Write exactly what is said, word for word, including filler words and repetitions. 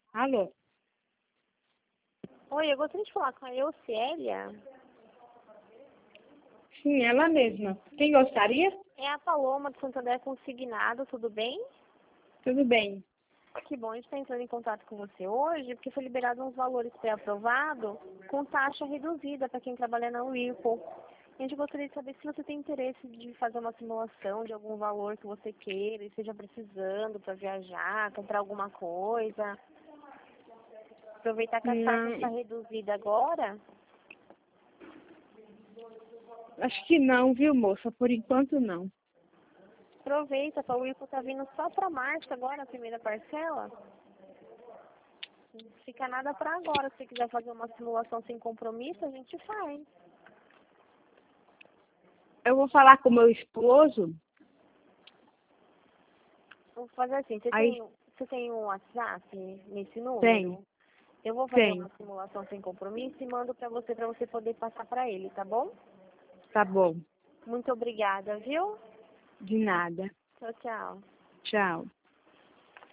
Alô? Oi, eu gostaria de falar com a Eucélia. Sim, ela mesma. Quem gostaria? É a Paloma do Santander Consignado, tudo bem? Tudo bem. Que bom, a gente está entrando em contato com você hoje, porque foi liberado uns valores pré-aprovado com taxa reduzida para quem trabalha na Whirlpool. A gente gostaria de saber se você tem interesse de fazer uma simulação de algum valor que você queira, e esteja precisando para viajar, comprar alguma coisa. Aproveitar que a taxa está Não, reduzida agora. acho que não, viu, moça? Por enquanto, não. Aproveita, a Whirlpool está vindo só para março agora, a primeira parcela. Não fica nada para agora. Se você quiser fazer uma simulação sem compromisso, a gente faz. Eu vou falar com meu esposo, Vou fazer assim, você aí tem, você tem um WhatsApp nesse tem, número? Eu vou fazer tem. uma simulação sem compromisso e mando para você, para você poder passar para ele, tá bom? Tá bom. Muito obrigada, viu? De nada. Tchau, tchau. Tchau.